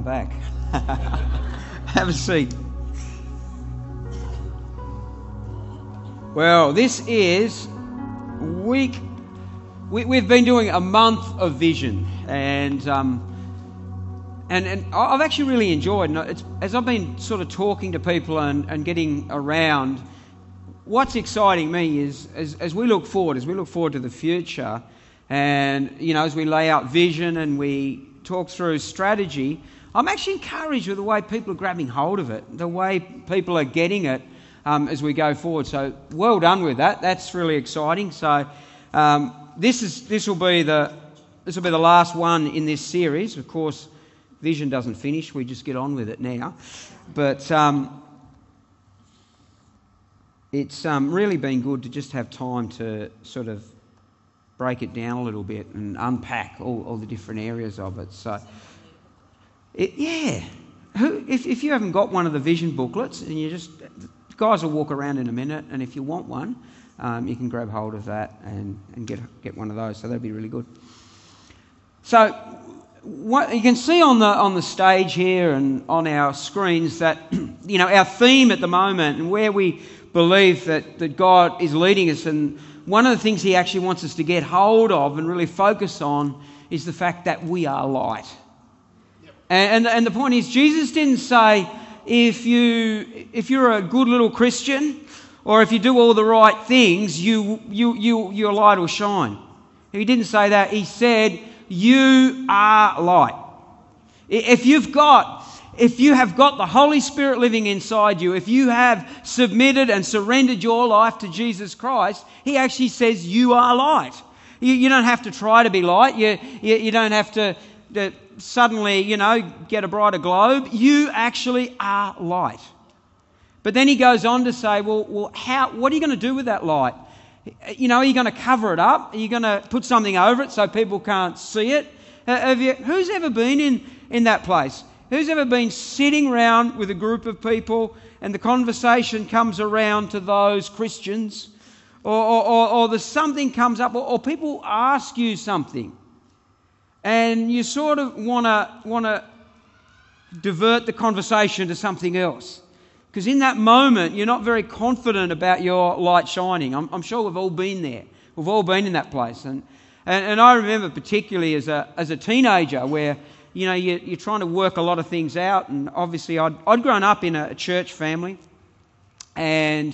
I'm back. Have a seat. Well, this is week. We've been doing a month of vision, and I've actually really enjoyed. And as I've been sort of talking to people and getting around, what's exciting me is as we look forward to the future, and as we lay out vision and we talk through strategy, I'm actually encouraged with the way people are grabbing hold of it, the way people are getting it as we go forward. So well done with that. That's really exciting. So this will be the last one in this series. Of course, vision doesn't finish. We just get on with it now. But it's really been good to just have time to sort of break it down a little bit and unpack all the different areas of it. So, if you haven't got one of the vision booklets, and the guys will walk around in a minute, and if you want one, you can grab hold of that and get one of those. So that'd be really good. So, what you can see on the stage here and on our screens that our theme at the moment and where we believe that God is leading us, and one of the things He actually wants us to get hold of and really focus on is the fact that we are light. Yep. And the point is, Jesus didn't say if you're a good little Christian or if you do all the right things, your light will shine. He didn't say that. He said you are light. If you have got the Holy Spirit living inside you, if you have submitted and surrendered your life to Jesus Christ, He actually says you are light. You don't have to try to be light. You don't have to suddenly, get a brighter globe. You actually are light. But then He goes on to say, well, what are you going to do with that light? Are you going to cover it up? Are you going to put something over it so people can't see it? Who's ever been in that place? Who's ever been sitting around with a group of people and the conversation comes around to those Christians, or there's something comes up, or people ask you something, and you sort of want to divert the conversation to something else, because in that moment you're not very confident about your light shining. I'm sure we've all been there. We've all been in that place, and I remember particularly as a teenager where you're trying to work a lot of things out, and obviously I'd grown up in a church family, and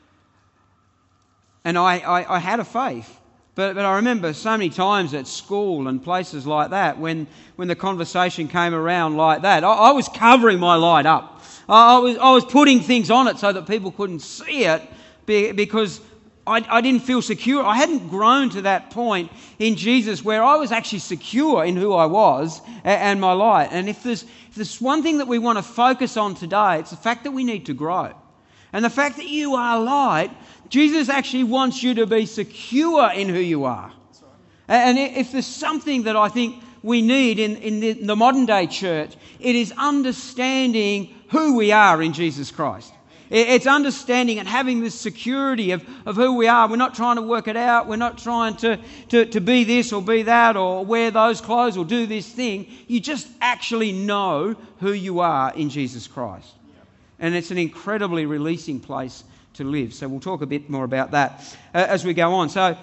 I had a faith, but I remember so many times at school and places like that when the conversation came around like that, I was covering my light up. I was putting things on it so that people couldn't see it because I didn't feel secure. I hadn't grown to that point in Jesus where I was actually secure in who I was and my light. And if there's one thing that we want to focus on today, it's the fact that we need to grow. And the fact that you are light, Jesus actually wants you to be secure in who you are. And if there's something that I think we need in the modern day church, it is understanding who we are in Jesus Christ. It's understanding and having this security of who we are. We're not trying to work it out. We're not trying to be this or be that or wear those clothes or do this thing. You just actually know who you are in Jesus Christ. And it's an incredibly releasing place to live. So we'll talk a bit more about that as we go on. So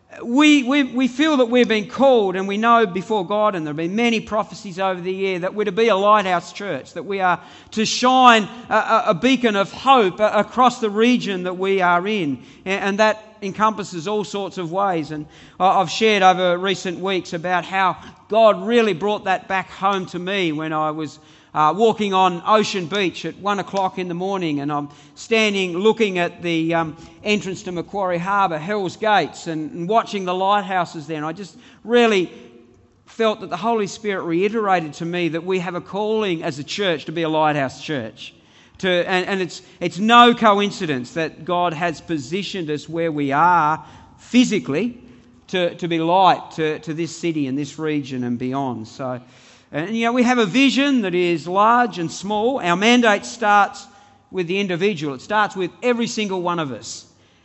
we feel that we've been called, and we know before God, and there have been many prophecies over the year, that we're to be a lighthouse church, that we are to shine a beacon of hope across the region that we are in, and that encompasses all sorts of ways. And I've shared over recent weeks about how God really brought that back home to me when I was walking on Ocean Beach at 1 o'clock in the morning, and I'm standing looking at the entrance to Macquarie Harbour, Hell's Gates, and watching the lighthouses there. And I just really felt that the Holy Spirit reiterated to me that we have a calling as a church to be a lighthouse church. And it's no coincidence that God has positioned us where we are physically to be light to this city and this region and beyond. So. And we have a vision that is large and small. Our mandate starts with the individual. It starts with every single one of us.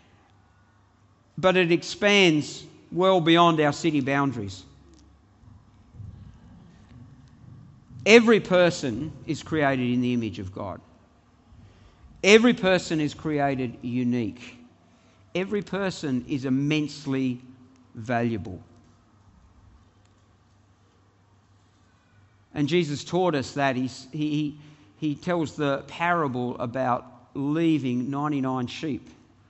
But it expands well beyond our city boundaries. Every person is created in the image of God. Every person is created unique. Every person is immensely valuable. And Jesus taught us that. He tells the parable about leaving 99 sheep.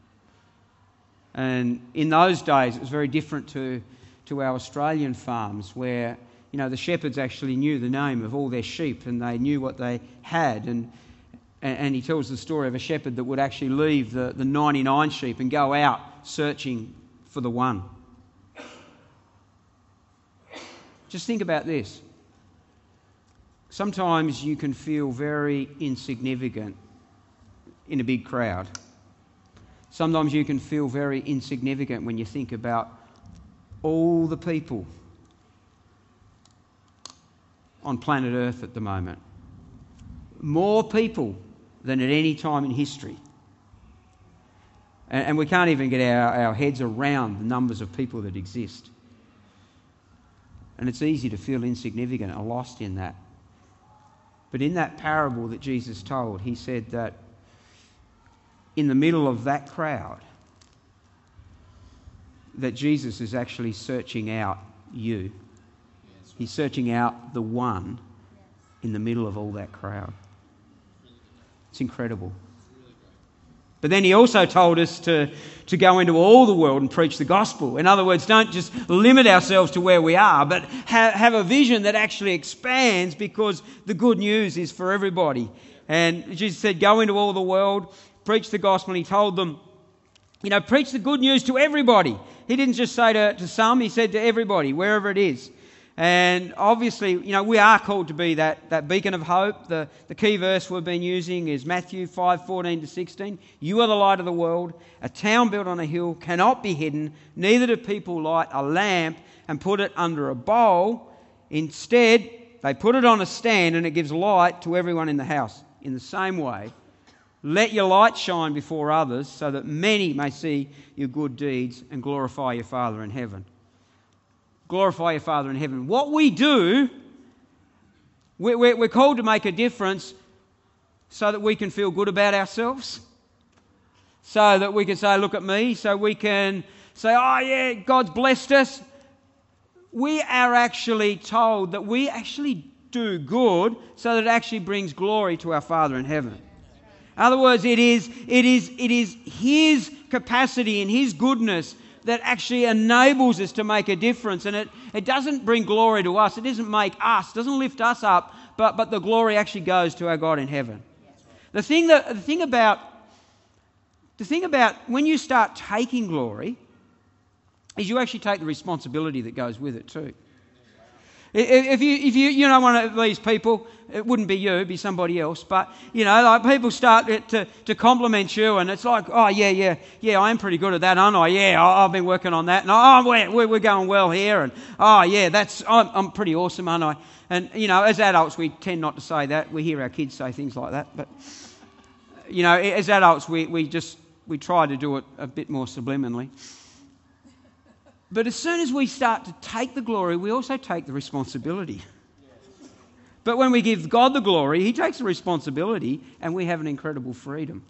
And in those days, it was very different to our Australian farms, where the shepherds actually knew the name of all their sheep and they knew what they had. And he tells the story of a shepherd that would actually leave the 99 sheep and go out searching for the one. Just think about this. Sometimes you can feel very insignificant in a big crowd. Sometimes you can feel very insignificant when you think about all the people on planet Earth at the moment. More people than at any time in history. And we can't even get our heads around the numbers of people that exist. And it's easy to feel insignificant and lost in that. But in that parable that Jesus told, he said that in the middle of that crowd, that Jesus is actually searching out you. He's searching out the one in the middle of all that crowd. It's incredible. But then he also told us to go into all the world and preach the gospel. In other words, don't just limit ourselves to where we are, but have a vision that actually expands, because the good news is for everybody. And Jesus said, go into all the world, preach the gospel. And he told them, preach the good news to everybody. He didn't just say to some, he said to everybody, wherever it is. And obviously, we are called to be that beacon of hope. The key verse we've been using is Matthew 5:14-16. You are the light of the world. A town built on a hill cannot be hidden. Neither do people light a lamp and put it under a bowl. Instead, they put it on a stand and it gives light to everyone in the house. In the same way, let your light shine before others so that many may see your good deeds and glorify your Father in heaven. Glorify your Father in heaven. What we do, we're called to make a difference so that we can feel good about ourselves, so that we can say, look at me, so we can say, oh yeah, God's blessed us. We are actually told that we actually do good so that it actually brings glory to our Father in heaven. In other words, it is His capacity and His goodness that actually enables us to make a difference. And it doesn't bring glory to us. It doesn't make us, doesn't lift us up, but the glory actually goes to our God in heaven. The thing about when you start taking glory is you actually take the responsibility that goes with it too. If you're one of these people, it wouldn't be you, it'd be somebody else. But like people start to compliment you, and it's like, oh yeah, I am pretty good at that, aren't I? Yeah, I've been working on that, and we're going well here, and oh yeah, I'm pretty awesome, aren't I? And as adults, we tend not to say that. We hear our kids say things like that, but as adults, we try to do it a bit more subliminally. But as soon as we start to take the glory, we also take the responsibility. But when we give God the glory, He takes the responsibility, and we have an incredible freedom.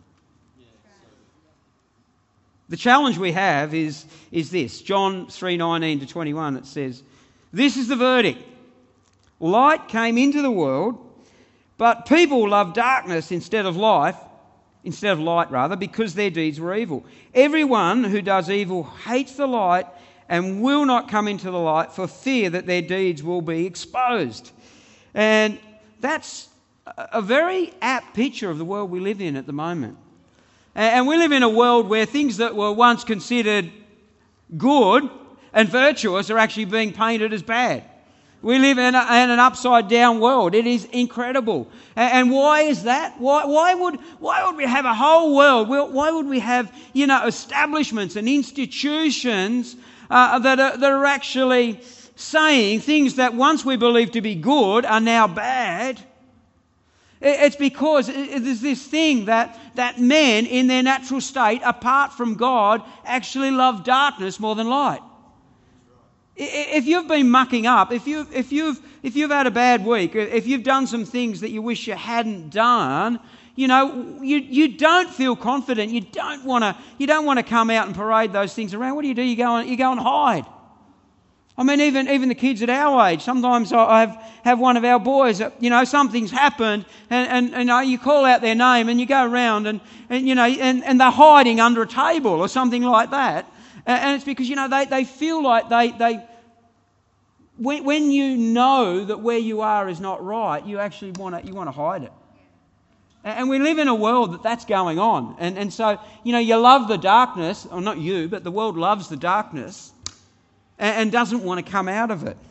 The challenge we have is this. John 3:19-21, it says, this is the verdict. Light came into the world, but people loved darkness instead of light, because their deeds were evil. Everyone who does evil hates the light and will not come into the light for fear that their deeds will be exposed. And that's a very apt picture of the world we live in at the moment. And we live in a world where things that were once considered good and virtuous are actually being painted as bad. We live in an upside-down world. It is incredible. And why is that? Why would we have a whole world? Why would we have establishments and institutions that are actually saying things that once we believed to be good are now bad? It's because there's this thing that men in their natural state, apart from God, actually love darkness more than light. If you've been mucking up, if you've had a bad week, if you've done some things that you wish you hadn't done, you don't feel confident. You don't want to come out and parade those things around. What do? You go and hide. I mean, even the kids at our age. Sometimes I have one of our boys. Something's happened, and you call out their name, and you go around, and they're hiding under a table or something like that. And it's because they feel like when you know that where you are is not right, you actually want to hide it. And we live in a world that's going on. And so, you love the darkness, or not you, but the world loves the darkness and doesn't want to come out of it.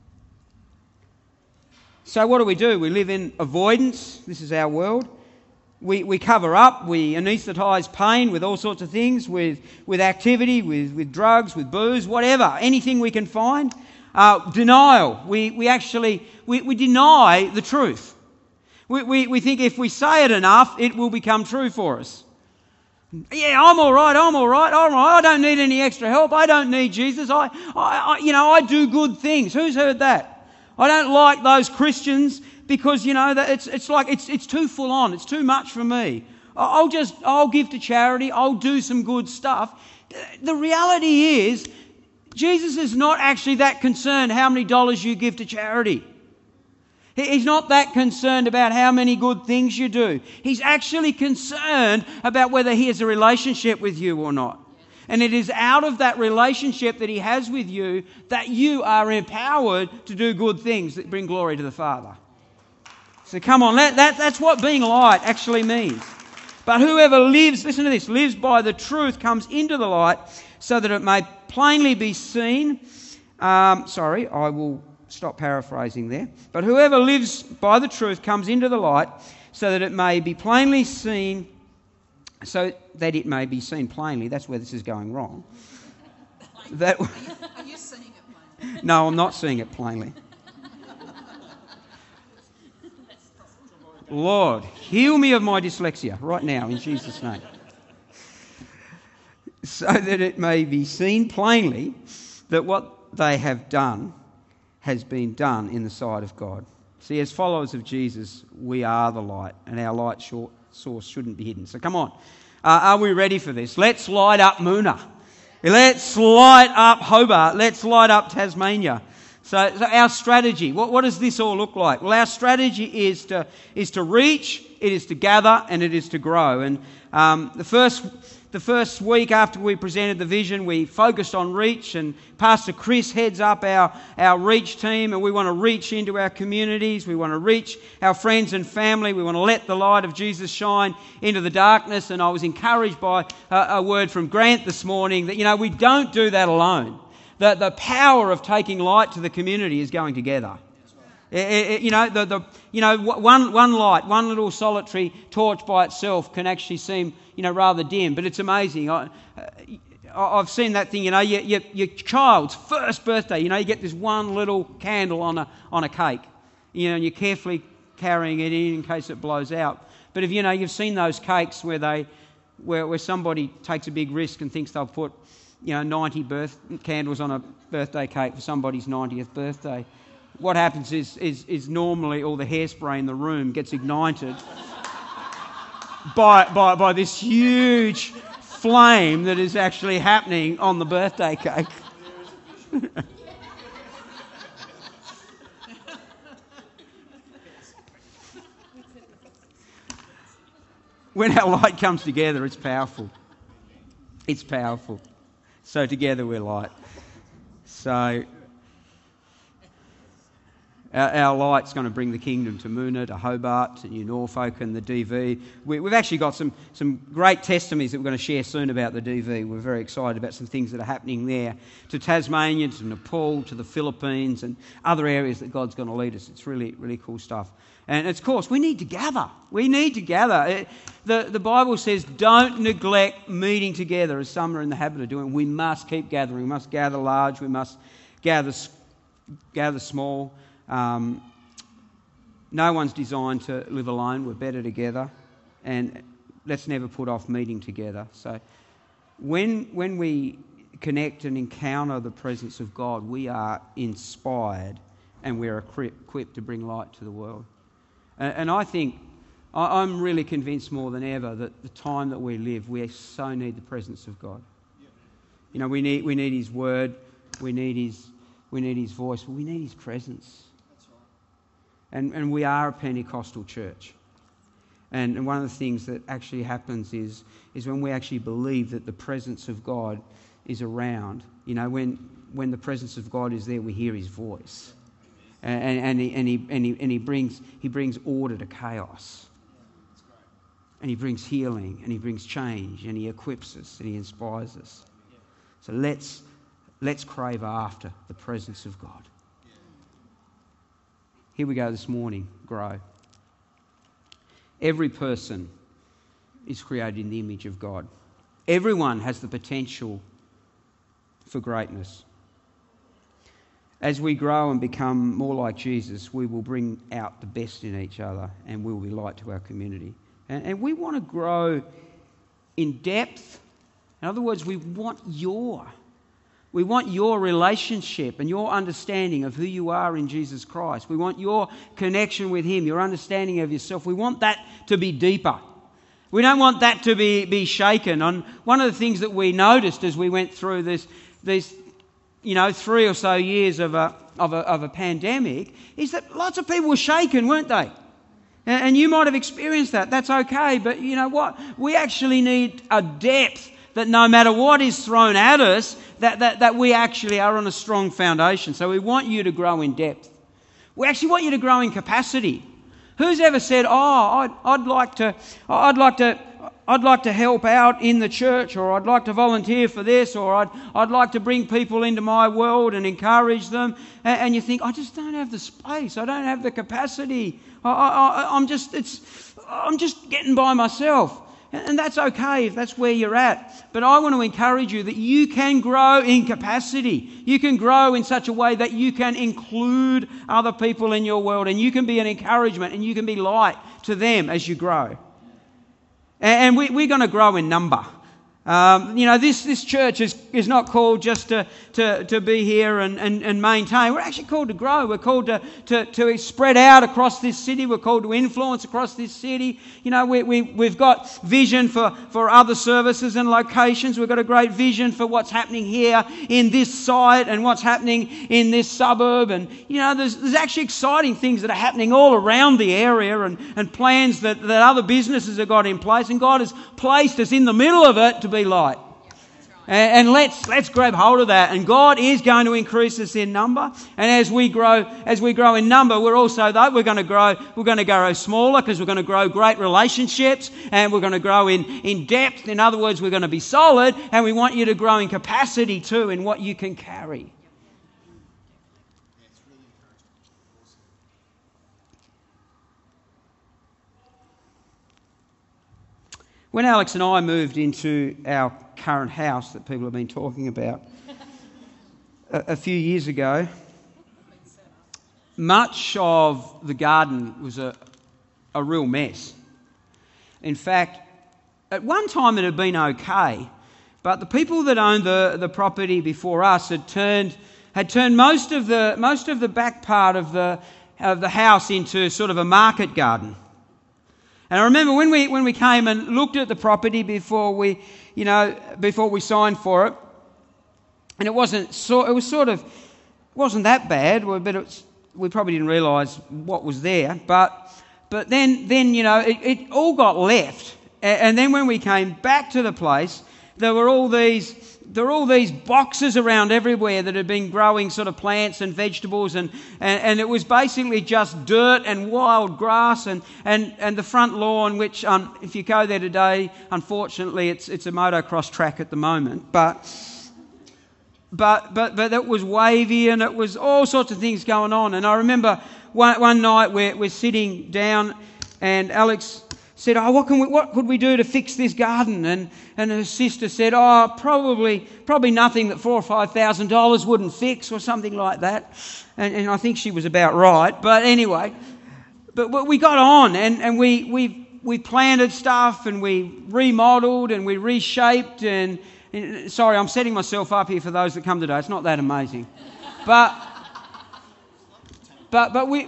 So what do? We live in avoidance. This is our world. We cover up, we anaesthetise pain with all sorts of things, with activity, with drugs, with booze, whatever, anything we can find. Denial. We deny the truth. We think if we say it enough, it will become true for us. Yeah, I'm all right. I don't need any extra help. I don't need Jesus. I do good things. Who's heard that? I don't like those Christians because, that it's too full on. It's too much for me. I'll give to charity. I'll do some good stuff. The reality is, Jesus is not actually that concerned how many dollars you give to charity. He's not that concerned about how many good things you do. He's actually concerned about whether he has a relationship with you or not. And it is out of that relationship that he has with you that you are empowered to do good things that bring glory to the Father. So come on, that's what being light actually means. But whoever lives, listen to this, lives by the truth comes into the light so that it may plainly be seen. I will stop paraphrasing there. But whoever lives by the truth comes into the light so that it may be plainly seen, so that it may be seen plainly. That's where this is going wrong. Are you seeing it plainly? No, I'm not seeing it plainly. Lord, heal me of my dyslexia right now in Jesus' name. So that it may be seen plainly that what they have done has been done in the sight of God. See, as followers of Jesus, we are the light, and our light source shouldn't be hidden. So come on, are we ready for this? Let's light up Moona. Let's light up Hobart. Let's light up Tasmania. So our strategy, what does this all look like? Well, our strategy is to reach, it is to gather, and it is to grow. And the first week after we presented the vision, we focused on reach, and Pastor Chris heads up our reach team, and we want to reach into our communities. We want to reach our friends and family. We want to let the light of Jesus shine into the darkness. And I was encouraged by a word from Grant this morning that, we don't do that alone. The power of taking light to the community is going together. One light, one little solitary torch by itself can actually seem, rather dim, but it's amazing. I've seen that thing, your child's first birthday, you get this one little candle on a cake, and you're carefully carrying it in case it blows out. But if you've seen those cakes where somebody takes a big risk and thinks they'll put 90 candles on a birthday cake for somebody's 90th birthday. What happens is normally all the hairspray in the room gets ignited by this huge flame that is actually happening on the birthday cake. When our light comes together, it's powerful. It's powerful. So together we're light. So our light's going to bring the kingdom to Moona, to Hobart, to New Norfolk and the DV. We've actually got some great testimonies that we're going to share soon about the DV. We're very excited about some things that are happening there. To Tasmania, to Nepal, to the Philippines and other areas that God's going to lead us. It's really, really cool stuff. And of course, we need to gather. We need to gather. The Bible says don't neglect meeting together as some are in the habit of doing. We must keep gathering. We must gather large. We must gather small. No one's designed to live alone. We're better together. And let's never put off meeting together. So when we connect and encounter the presence of God, we are inspired and we're equipped to bring light to the world. And I think, I'm really convinced more than ever that the time that we live, we so need the presence of God. You know, we need His Word, we need His voice, but we need His presence. And we are a Pentecostal church. And one of the things that actually happens is when we actually believe that the presence of God is around. You know, when the presence of God is there, we hear His voice, and He brings order to chaos, and He brings healing, and He brings change, and He equips us, and He inspires us. So let's crave after the presence of God. Here we go this morning. Grow. Every person is created in the image of God. Everyone has the potential for greatness. As we grow and become more like Jesus, we will bring out the best in each other and we will be light to our community. And we want to grow in depth. In other words, we want your relationship and your understanding of who you are in Jesus Christ. We want your connection with Him, your understanding of yourself. We want that to be deeper. We don't want that to be shaken. And one of the things that we noticed as we went through these 3 or so years of a pandemic is that lots of people were shaken, weren't they? And you might have experienced that. That's okay. But you know what? We actually need a depth that no matter what is thrown at us, that we actually are on a strong foundation. So we want you to grow in depth. We actually want you to grow in capacity. Who's ever said, I'd like to help out in the church, or I'd like to volunteer for this, or I'd like to bring people into my world and encourage them, and you think, I just don't have the space, I don't have the capacity, I'm just getting by myself. And that's okay if that's where you're at. But I want to encourage you that you can grow in capacity. You can grow in such a way that you can include other people in your world, and you can be an encouragement and you can be light to them as you grow. And we're going to grow in number. This church is not called just to be here and maintain. We're actually called to grow. We're called to spread out across this city. We're called to influence across this city. You know, we've got vision for other services and locations. We've got a great vision for what's happening here in this site and what's happening in this suburb. And, you know, there's actually exciting things that are happening all around the area and plans that other businesses have got in place. And God has placed us in the middle of it to be light. And let's grab hold of that. And God is going to increase us in number. And as we grow in number, we're going to grow smaller, because we're going to grow great relationships, and we're going to grow in depth. In other words, we're going to be solid, and we want you to grow in capacity too, in what you can carry. When Alex and I moved into our current house that people have been talking about a few years ago, much of the garden was a real mess. In fact, at one time it had been okay, but the people that owned the property before us had turned most of the back part of the house into sort of a market garden. And I remember when we came and looked at the property before we signed for it, and it wasn't that bad, but we probably didn't realise what was there. But then it all got left, and then when we came back to the place, there were all these boxes around everywhere that had been growing sort of plants and vegetables, and it was basically just dirt and wild grass and the front lawn, which if you go there today, unfortunately it's a motocross track at the moment, but it was wavy and it was all sorts of things going on. And I remember one night we're sitting down and Alex said, what could we do to fix this garden? And her sister said, probably nothing that $4,000 or $5,000 wouldn't fix, or something like that. And I think she was about right. But anyway, but we got on and we planted stuff and we remodeled and we reshaped and sorry, I'm setting myself up here for those that come today. It's not that amazing. But we,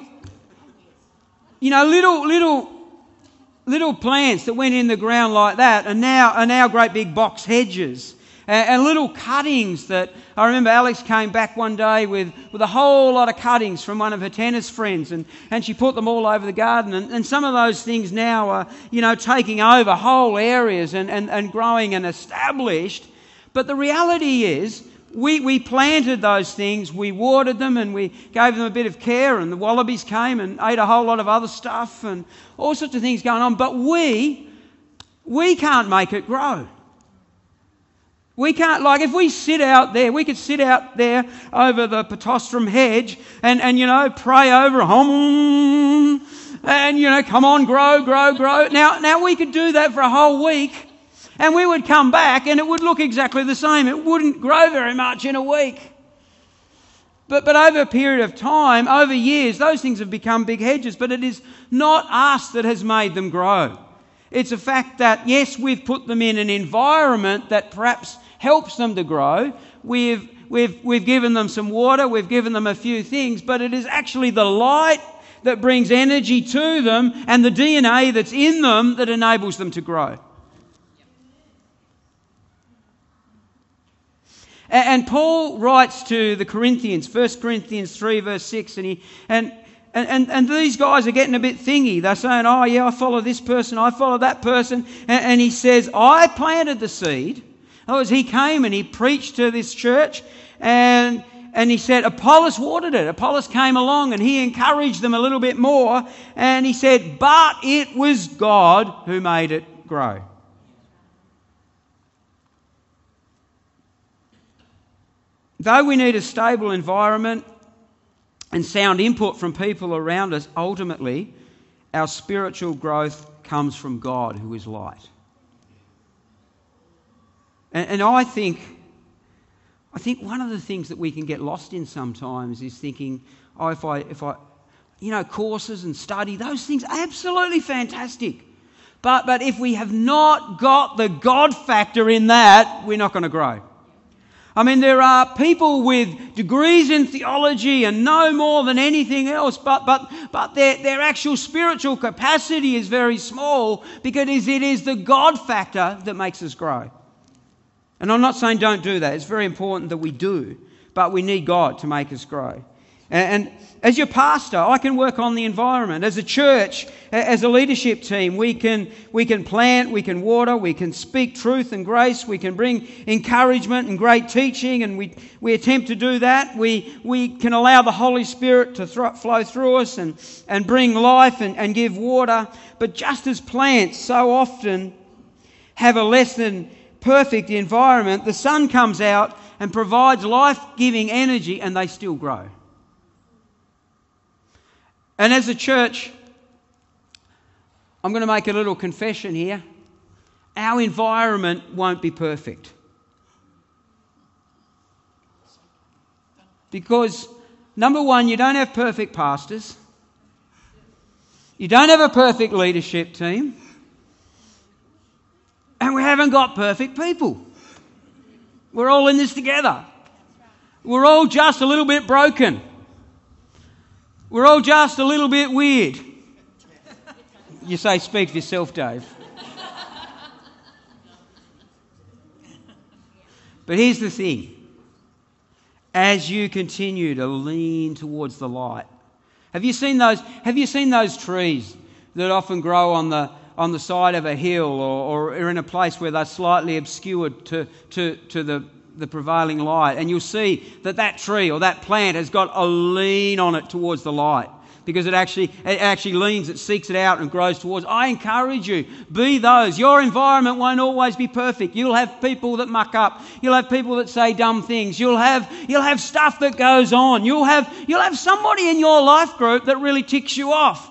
little plants that went in the ground like that are now great big box hedges. And little cuttings that, I remember Alex came back one day with a whole lot of cuttings from one of her tennis friends, and she put them all over the garden. And some of those things now are, taking over whole areas and growing and established. But the reality is, we planted those things, we watered them, and we gave them a bit of care, and the wallabies came and ate a whole lot of other stuff and all sorts of things going on. But we can't make it grow. We can't, if we sit out there, we could sit out there over the Pittosporum hedge and pray over, and, come on, grow. Now we could do that for a whole week, and we would come back and it would look exactly the same. It wouldn't grow very much in a week. But over a period of time, over years, those things have become big hedges, but it is not us that has made them grow. It's a fact that, yes, we've put them in an environment that perhaps helps them to grow. We've given them some water, we've given them a few things, but it is actually the light that brings energy to them and the DNA that's in them that enables them to grow. And Paul writes to the Corinthians, 1 Corinthians 3 verse 6, and these guys are getting a bit thingy. They're saying, oh yeah, I follow this person, I follow that person. And he says, I planted the seed. In other words, he came and he preached to this church, and he said Apollos watered it. Apollos came along and he encouraged them a little bit more. And he said, but it was God who made it grow. Though we need a stable environment and sound input from people around us, ultimately, our spiritual growth comes from God, who is light. And I think one of the things that we can get lost in sometimes is thinking, oh, if I courses and study, those things are absolutely fantastic. But if we have not got the God factor in that, we're not going to grow. I mean, there are people with degrees in theology and know more than anything else, but their actual spiritual capacity is very small because it is the God factor that makes us grow. And I'm not saying don't do that. It's very important that we do, but we need God to make us grow. And as your pastor, I can work on the environment. As a church, as a leadership team, we can plant, we can water, we can speak truth and grace, we can bring encouragement and great teaching, and we attempt to do that. We can allow the Holy Spirit to flow through us and bring life and give water. But just as plants so often have a less than perfect environment, the sun comes out and provides life-giving energy, and they still grow. And as a church, I'm going to make a little confession here. Our environment won't be perfect. Because, number one, you don't have perfect pastors. You don't have a perfect leadership team. And we haven't got perfect people. We're all in this together. We're all just a little bit broken. We're all just a little bit weird. You say, speak for yourself, Dave. But here's the thing. As you continue to lean towards the light, have you seen those trees that often grow on the side of a hill or are in a place where they're slightly obscured to the prevailing light, and you'll see that tree or that plant has got a lean on it towards the light because it actually leans, it seeks it out and grows towards. I encourage you, be those. Your environment won't always be perfect. You'll have people that muck up. You'll have people that say dumb things. You'll have stuff that goes on. You'll have somebody in your life group that really ticks you off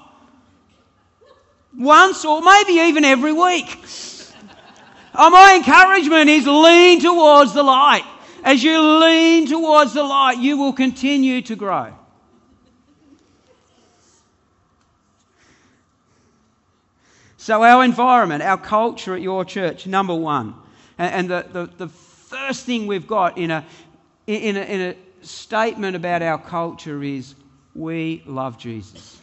once or maybe even every week. My encouragement is lean towards the light. As you lean towards the light, you will continue to grow. So our environment, our culture at your church, number one. And the first thing we've got in a statement about our culture is we love Jesus.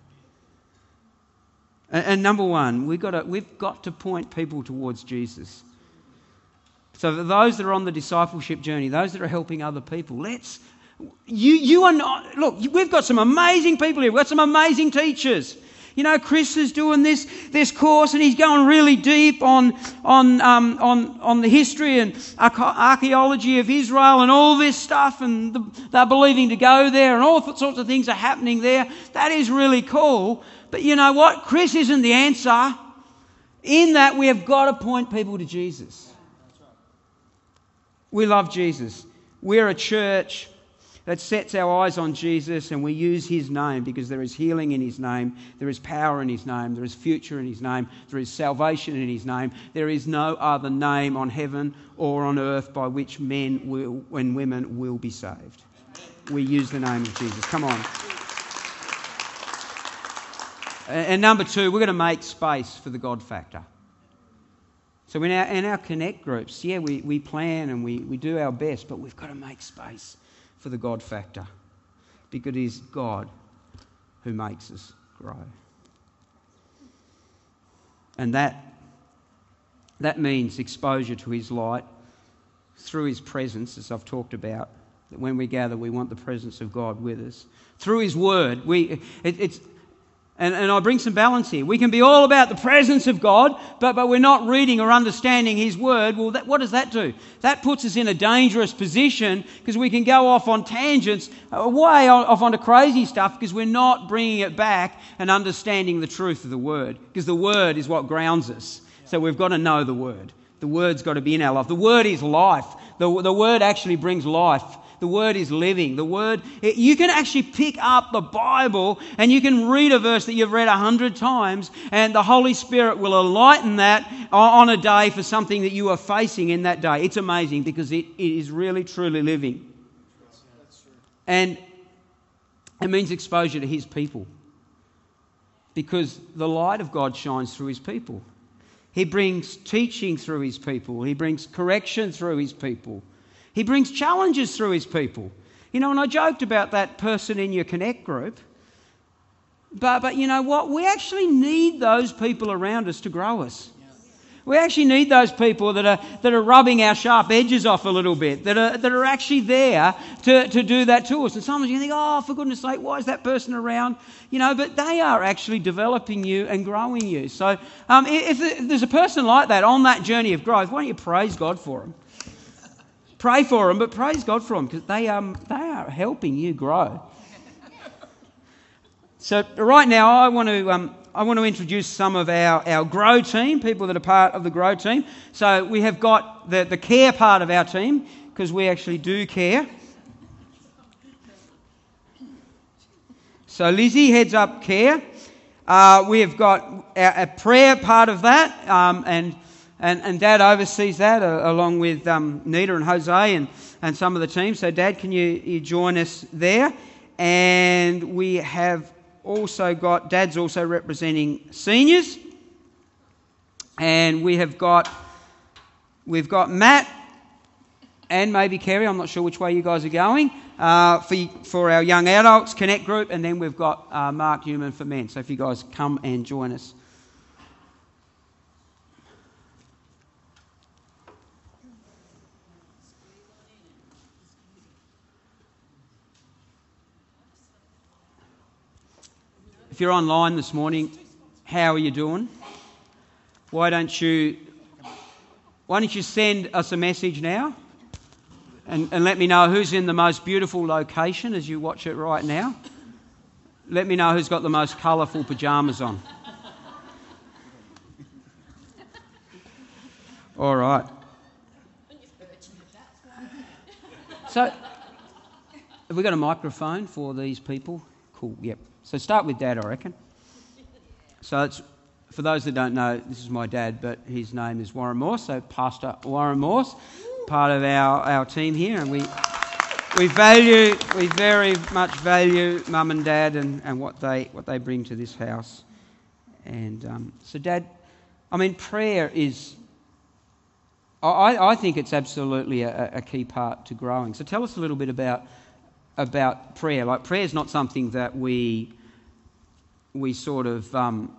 And number one, we've got to point people towards Jesus. So for those that are on the discipleship journey, those that are helping other people, you are not... Look, we've got some amazing people here. We've got some amazing teachers. You know, Chris is doing this course, and he's going really deep on the history and archaeology of Israel and all this stuff, and they're believing to go there, and all sorts of things are happening there. That is really cool. But you know what? Chris isn't the answer. In that, we have got to point people to Jesus. We love Jesus. We're a church that sets our eyes on Jesus, and we use his name because there is healing in his name, there is power in his name, there is future in his name, there is salvation in his name. There is no other name on heaven or on earth by which men and women will be saved. We use the name of Jesus. Come on. And number two, we're going to make space for the God factor. So in our Connect groups, we plan and we do our best, but we've got to make space for the God factor, because it is God who makes us grow. And that means exposure to his light through his presence, as I've talked about, that when we gather we want the presence of God with us. Through his word, And I bring some balance here. We can be all about the presence of God, but we're not reading or understanding his word. Well, what does that do? That puts us in a dangerous position, because we can go off on tangents, way off onto crazy stuff, because we're not bringing it back and understanding the truth of the word, because the word is what grounds us. So we've got to know the word. The word's got to be in our life. The word is life. The word actually brings life. The word is living. The word, you can actually pick up the Bible and you can read a verse that you've read 100 times, and the Holy Spirit will enlighten that on a day for something that you are facing in that day. It's amazing, because it is really, truly living. And it means exposure to his people, because the light of God shines through his people. He brings teaching through his people. He brings correction through his people. He brings challenges through his people. You know, and I joked about that person in your Connect group. But you know what? We actually need those people around us to grow us. We actually need those people that are rubbing our sharp edges off a little bit, that are actually there to do that to us. And sometimes you think, oh, for goodness sake, why is that person around? You know, but they are actually developing you and growing you. So if there's a person like that on that journey of growth, why don't you praise God for them? Pray for them, but praise God for them, because they are helping you grow. So right now, I want to introduce some of our Grow team, people that are part of the Grow team. So we have got the care part of our team, because we actually do care. So Lizzie heads up care. We have got a prayer part of that, and Dad oversees that along with Nita and Jose and some of the team. So Dad, can you join us there? And we have also got, Dad's also representing seniors. And we've got Matt and maybe Kerry, I'm not sure which way you guys are going, for our young adults Connect group. And then we've got Mark Newman for men. So if you guys come and join us. If you're online this morning, how are you doing? Why don't you send us a message now and let me know who's in the most beautiful location as you watch it right now. Let me know who's got the most colourful pyjamas on. All right. So, have we got a microphone for these people? Cool, yep. So start with Dad, I reckon. So it's, for those that don't know, this is my dad, but his name is Warren Morse. So Pastor Warren Morse, part of our team here, and we very much value Mum and Dad and what they bring to this house. And so Dad, I mean, prayer is I think it's absolutely a key part to growing. So tell us a little bit about prayer. Like, prayer is not something that we sort of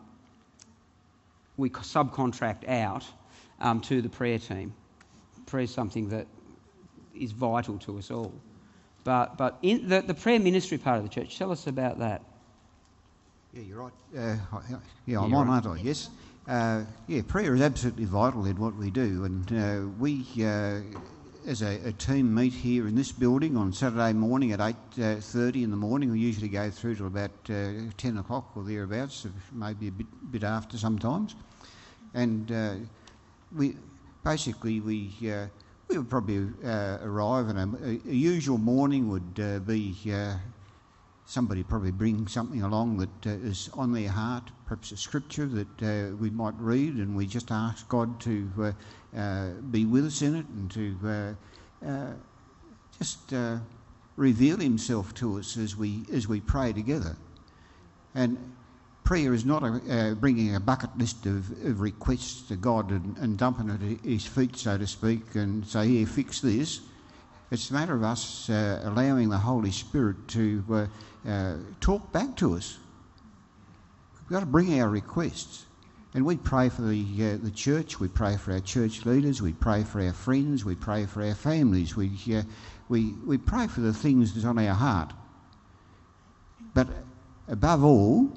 we subcontract out to the prayer team. Prayer is something that is vital to us all. But in the prayer ministry part of the church, tell us about that. Yeah, you're right. I'm on, aren't I? Yes. Prayer is absolutely vital in what we do, and we, as a team, meet here in this building on Saturday morning at 8:30 in the morning. We usually go through till about 10 o'clock or thereabouts, maybe a bit after sometimes. And we would probably arrive, and a usual morning would be somebody probably bring something along that is on their heart, perhaps a scripture that we might read, and we just ask God to be with us in it and to just reveal Himself to us as we pray together. And prayer is not bringing a bucket list of requests to God and dumping it at His feet, so to speak, and say, here, fix this. It's a matter of us allowing the Holy Spirit to talk back to us. We've got to bring our requests. And we pray for the church, we pray for our church leaders, we pray for our friends, we pray for our families, we pray for the things that's on our heart. But above all,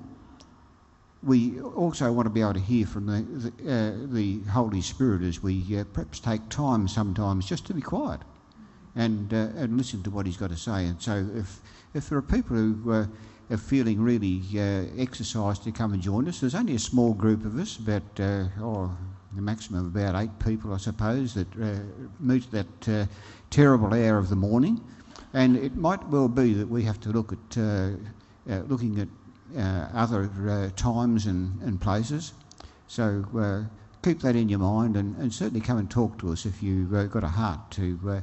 we also want to be able to hear from the Holy Spirit as we perhaps take time sometimes just to be quiet and listen to what He's got to say. And so if there are people who are feeling really exercised to come and join us, there's only a small group of us, about the maximum of about 8 people, I suppose, that meet that terrible hour of the morning. And it might well be that we have to look at looking at other times and places. So keep that in your mind, and certainly come and talk to us if you've got a heart to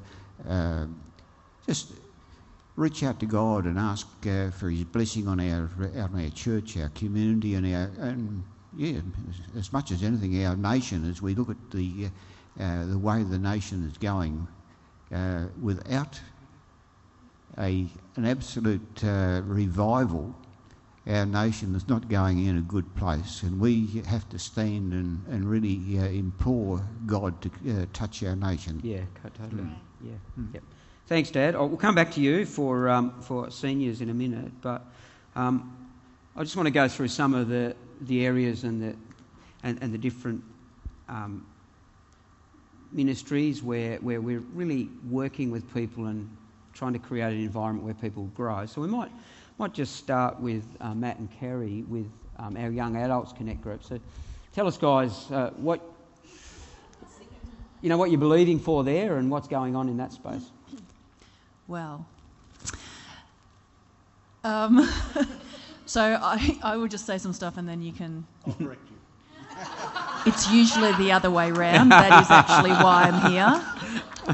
just reach out to God and ask for His blessing on our church, our community, and as much as anything, our nation, as we look at the way the nation is going. Without an absolute revival, our nation is not going in a good place, and we have to stand and really implore God to touch our nation. Yeah, totally. Yeah. Yep. Thanks, Dad. We'll come back to you for seniors in a minute, but I just want to go through some of the areas and the different ministries where we're really working with people and trying to create an environment where people grow. So we might just start with Matt and Kerry with our Young Adults Connect group. So tell us, guys, what you're believing for there and what's going on in that space. Well, so I will just say some stuff and then you can... I'll correct you. It's usually the other way round. That is actually why I'm here.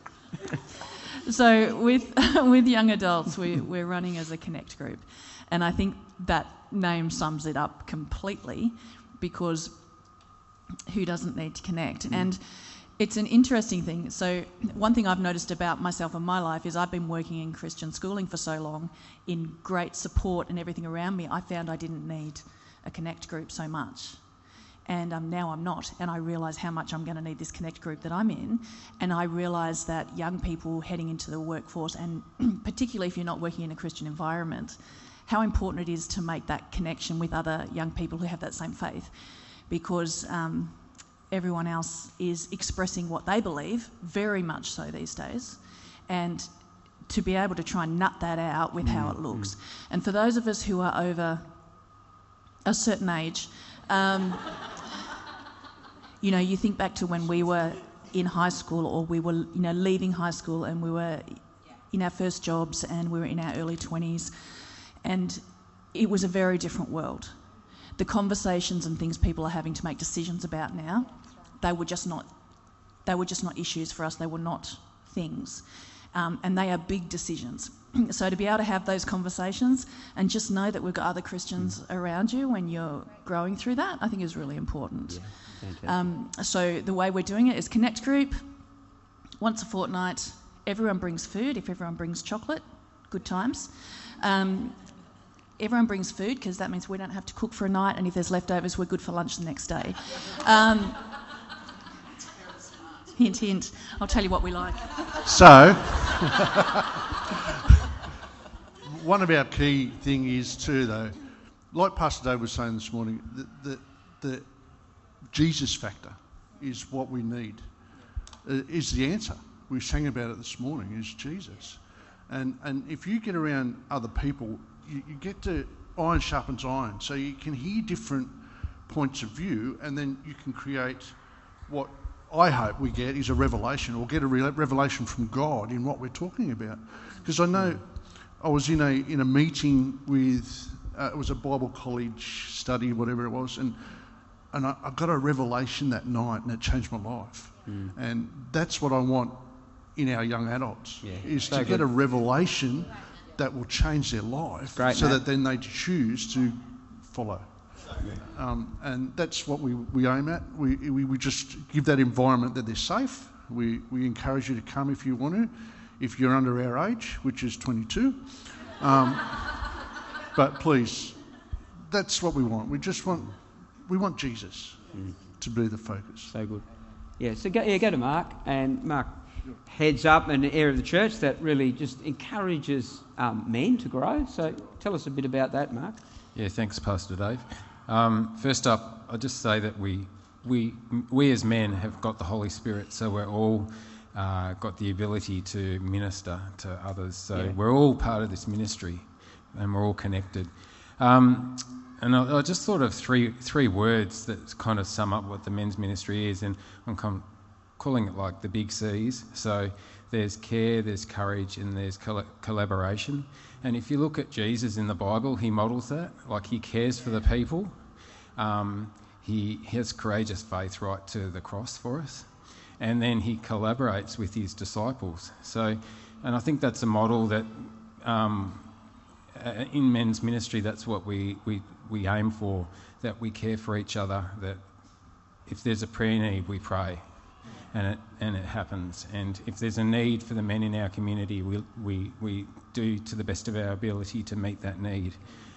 So with young adults, we're running as a Connect group. And I think that name sums it up completely, because who doesn't need to connect? And it's an interesting thing. So one thing I've noticed about myself and my life is I've been working in Christian schooling for so long, in great support and everything around me. I found I didn't need a Connect group so much. And now I'm not. And I realise how much I'm going to need this Connect group that I'm in. And I realise that young people heading into the workforce, and particularly if you're not working in a Christian environment, how important it is to make that connection with other young people who have that same faith. Because everyone else is expressing what they believe, very much so these days, and to be able to try and nut that out with how it looks. And for those of us who are over a certain age, you think back to when we were in high school, or we were leaving high school, and we were in our first jobs, and we were in our early 20s, and it was a very different world. The conversations and things people are having to make decisions about now, they were just not issues for us. They were not things, and they are big decisions. So to be able to have those conversations and just know that we've got other Christians around you when you're growing through that, I think is really important. So the way we're doing it is Connect Group, once a fortnight. Everyone brings food. If everyone brings chocolate, good times. Everyone brings food because that means we don't have to cook for a night, and if there's leftovers, we're good for lunch the next day. Hint, hint. I'll tell you what we like. So, one of our key thing is too, though, like Pastor Dave was saying this morning, the Jesus factor is what we need, is the answer. We sang about it this morning, is Jesus. And if you get around other people, you get to iron sharpens iron, so you can hear different points of view, and then you can create what I hope we get is a revelation, or get a revelation from God in what we're talking about. Because I know I was in a meeting with, it was a Bible college study, whatever it was, and I got a revelation that night, and it changed my life. And that's what I want in our young adults, is to get a revelation that will change their life, that then they choose to follow. And that's what we aim at. We just give that environment that they're safe. We encourage you to come if you want to, if you're under our age, which is 22. But please, that's what we want. We want Jesus to be the focus. So good. Yeah, so go to Mark, and Mark heads up an area of the church that really just encourages men to grow. So tell us a bit about that, Mark. Yeah, thanks, Pastor Dave. First up, I'll just say that we as men have got the Holy Spirit, so we're all got the ability to minister to others. So we're all part of this ministry, and we're all connected. And I just thought of three words that kind of sum up what the men's ministry is, and I'm calling it like the big C's. So there's care, there's courage, and there's collaboration. And if you look at Jesus in the Bible, he models that. Like, he cares for the people. He has courageous faith right to the cross for us. And then he collaborates with his disciples. So, and I think that's a model that in men's ministry, that's what we aim for, that we care for each other, that if there's a prayer need, we pray. And it happens. And if there's a need for the men in our community, we do to the best of our ability to meet that need.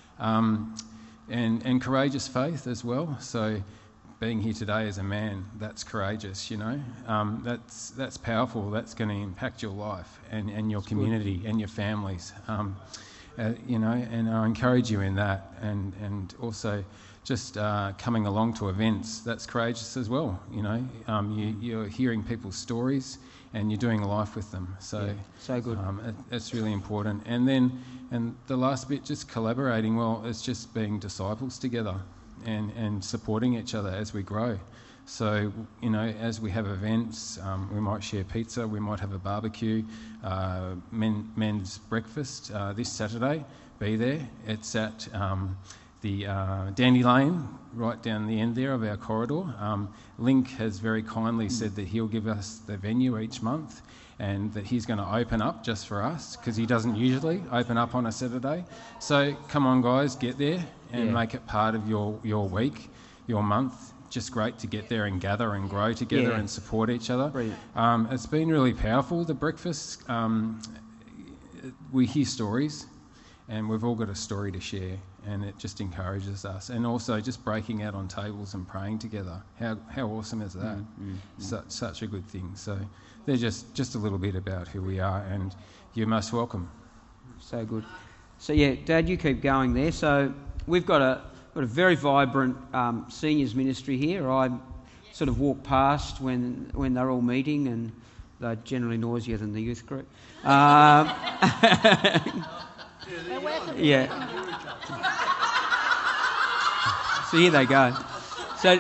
And courageous faith as well. So being here today as a man, that's courageous, you know. That's powerful. That's going to impact your life and your community and your families. You know, and I encourage you in that. And also just coming along to events, that's courageous as well, you know. You're hearing people's stories and you're doing life with them. So, so good. That's really important. And the last bit, just collaborating, well, it's just being disciples together and supporting each other as we grow. So, you know, as we have events, we might share pizza, we might have a barbecue, men's breakfast this Saturday, be there. It's at the Dandy Lane, right down the end there of our corridor. Link has very kindly said that he'll give us the venue each month, and that he's going to open up just for us, because he doesn't usually open up on a Saturday. So come on, guys, get there and make it part of your week, your month. Just great to get there and gather and grow together and support each other. It's been really powerful, the breakfast. We hear stories, and we've all got a story to share, and it just encourages us. And also just breaking out on tables and praying together. How awesome is that? Such a good thing. So they're just a little bit about who we are, and you're most welcome. So good. So yeah, Dad, you keep going there. So we've got a very vibrant seniors ministry here. I sort of walk past when they're all meeting, and they're generally noisier than the youth group. Yeah. So here they go. So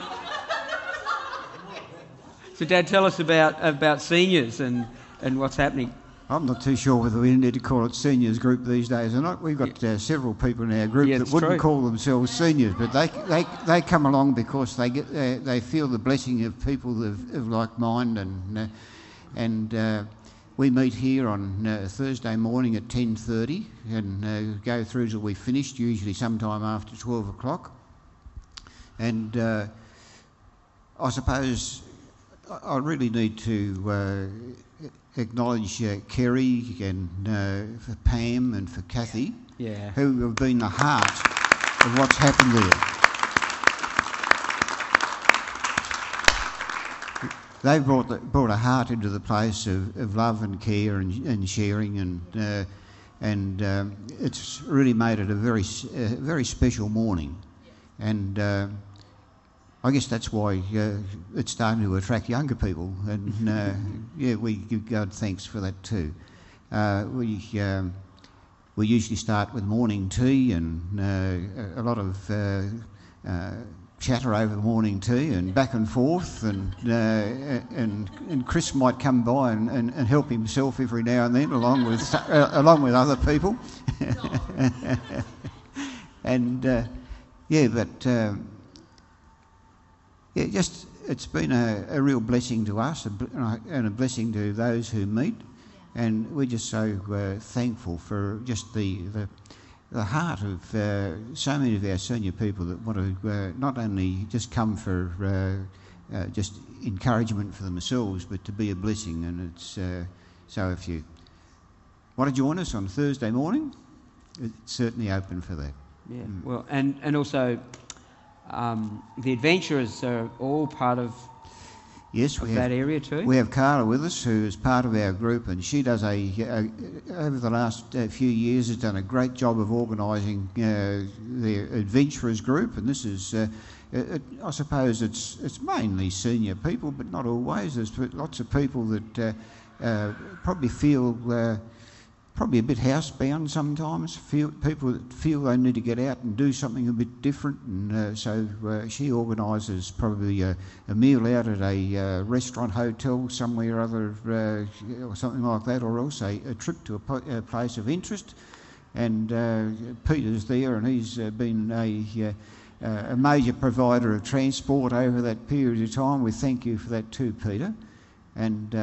Dad, tell us about seniors and what's happening. I'm not too sure whether we need to call it seniors group these days or not. We've got several people in our group that wouldn't call themselves seniors, but they come along because they feel the blessing of people of like mind, and we meet here on Thursday morning at 10:30 and go through till we finished, usually sometime after 12 o'clock. And I suppose I really need to acknowledge Kerry and for Pam and for Kathy, who have been the heart of what's happened there. They've brought a heart into the place of love and care and sharing, and it's really made it a very special morning. And I guess that's why it's starting to attract younger people, and we give God thanks for that too. We usually start with morning tea and a lot of chatter over morning tea and back and forth, and Chris might come by and help himself every now and then, along with other people, and it's been a real blessing to us and a blessing to those who meet, and we're just so thankful for just the heart of so many of our senior people that want to not only just come for just encouragement for themselves, but to be a blessing. And it's so if you want to join us on Thursday morning, it's certainly open for that. Yeah, well, and also the adventurers are all part of that area too. We have Carla with us, who is part of our group, and she does over the last few years has done a great job of organising the adventurers group. And this is, I suppose, it's mainly senior people, but not always. There's lots of people that probably feel probably a bit housebound sometimes. People that feel they need to get out and do something a bit different, and so she organises probably a meal out at a restaurant, hotel somewhere or other, or something like that, or else a trip to a place of interest. And Peter's there, and he's been a major provider of transport over that period of time. We thank you for that too, Peter. And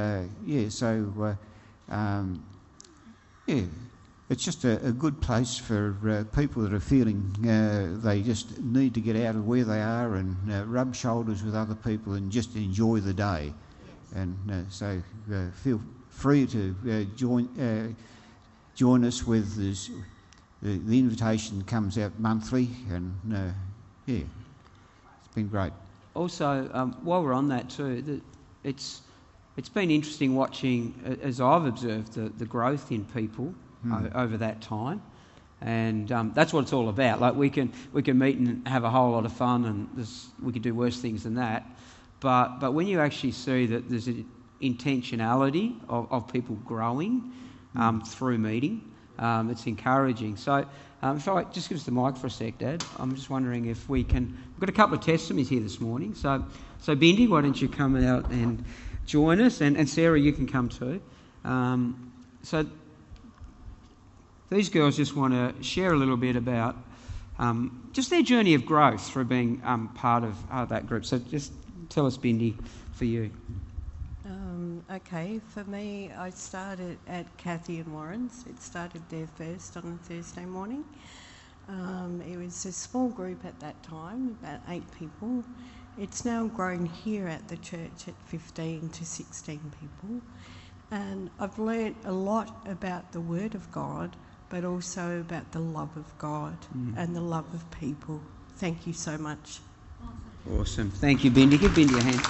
it's just a good place for people that are feeling they just need to get out of where they are and rub shoulders with other people and just enjoy the day. And so feel free to join us with this. The invitation comes out monthly, and it's been great. Also, while we're on that too, it's been interesting watching, as I've observed, the growth in people over that time, and that's what it's all about. Like we can meet and have a whole lot of fun, and we could do worse things than that. But when you actually see that there's an intentionality of people growing through meeting, it's encouraging. So if I just give us the mic for a sec, Dad. I'm just wondering if we can. We've got a couple of testimonies here this morning. So Bindi, why don't you come out and join us, and Sarah, you can come too. So these girls just want to share a little bit about just their journey of growth through being part of that group. So just tell us, Bindi, for you. Okay, for me, I started at Kathy and Warren's. It started there first on a Thursday morning. It was a small group at that time, about 8 people. It's now grown here at the church at 15 to 16 people. And I've learnt a lot about the Word of God, but also about the love of God and the love of people. Thank you so much. Awesome. Thank you, Bindi. Give Bindi a hand.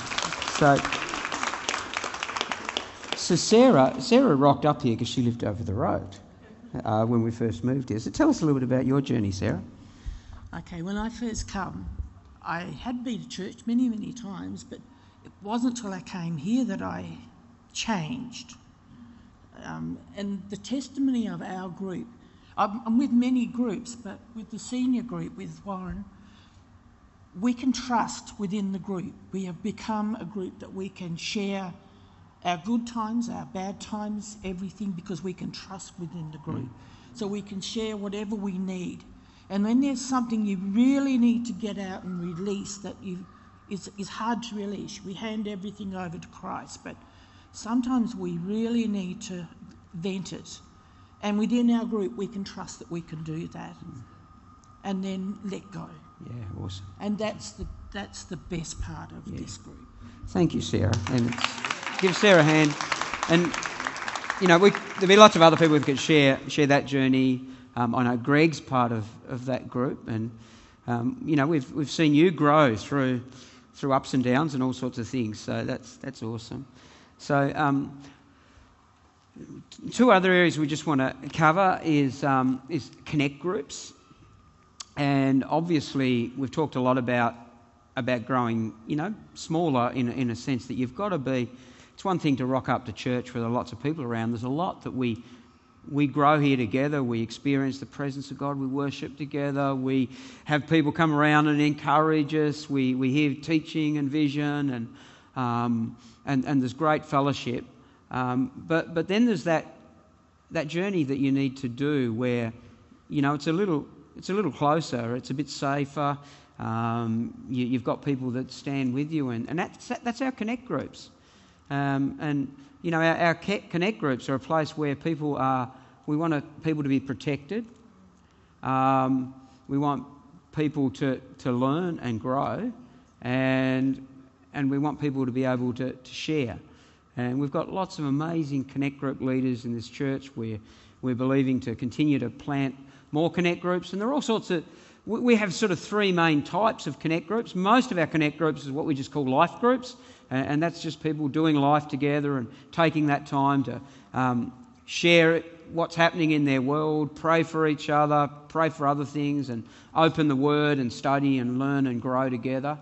So Sarah rocked up here because she lived over the road when we first moved here. So tell us a little bit about your journey, Sarah. Okay, when I first come, I had been to church many, many times, but it wasn't until I came here that I changed. And the testimony of our group, I'm with many groups, but with the senior group, with Warren, we can trust within the group. We have become a group that we can share our good times, our bad times, everything, because we can trust within the group. So we can share whatever we need. And when there's something you really need to get out and release that is hard to release, we hand everything over to Christ. But Sometimes we really need to vent it. And within our group, we can trust that we can do that. And then let go. Yeah, awesome. And that's the best part of this group. Thank you, Sarah. And give Sarah a hand. And, there'll be lots of other people who could share that journey. I know Greg's part of that group. And, we've seen you grow through ups and downs and all sorts of things. So that's awesome. So two other areas we just want to cover is connect groups. And obviously we've talked a lot about growing, smaller in a sense that you've got to be. It's one thing to rock up to church where there are lots of people around. There's a lot that we grow here together. We experience the presence of God. We worship together. We have people come around and encourage us. We hear teaching and vision, and there's great fellowship. But then there's that journey that you need to do where, it's a little closer. It's a bit safer. You've got people that stand with you, and that's our connect groups. Our connect groups are a place where we want people to be protected. We want people to learn and grow, and we want people to be able to share. And we've got lots of amazing connect group leaders in this church. We're believing to continue to plant more connect groups, and there are all sorts of. We have sort of three main types of connect groups. Most of our connect groups is what we just call life groups, and that's just people doing life together and taking that time to share what's happening in their world, pray for each other, pray for other things, and open the Word and study and learn and grow together.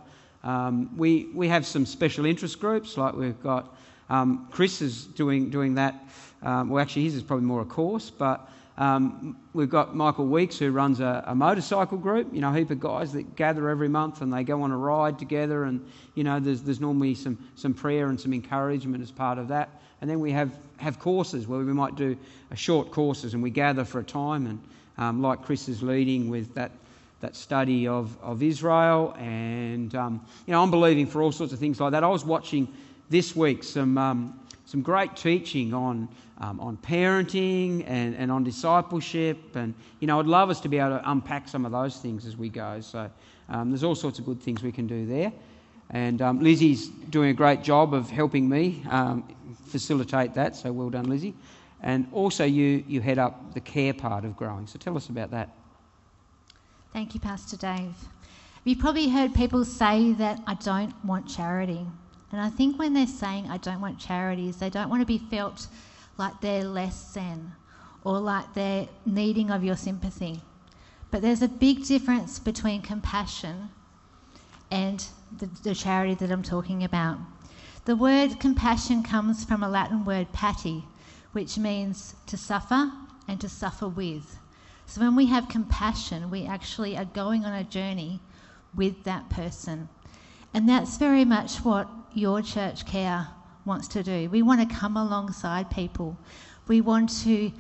We have some special interest groups, like we've got Chris is doing that. Well, actually, his is probably more a course, but we've got Michael Weeks, who runs a motorcycle group, a heap of guys that gather every month and they go on a ride together, and there's normally some prayer and some encouragement as part of that. And then we have courses where we might do short courses and we gather for a time, and like Chris is leading with that study of Israel, and I'm believing for all sorts of things like that. I was watching this week some great teaching on parenting and on discipleship, and I'd love us to be able to unpack some of those things as we go. So there's all sorts of good things we can do there, and Lizzie's doing a great job of helping me facilitate that. So well done, Lizzie. And also you head up the care part of growing. So tell us about that. Thank you, Pastor Dave. You've probably heard people say that I don't want charity. And I think when they're saying I don't want charities, they don't want to be felt like they're less than or like they're needing of your sympathy. But there's a big difference between compassion and the charity that I'm talking about. The word compassion comes from a Latin word pati, which means to suffer and to suffer with. So when we have compassion, we actually are going on a journey with that person. And that's very much what Your Church Care wants to do. We want to come alongside people. We want to,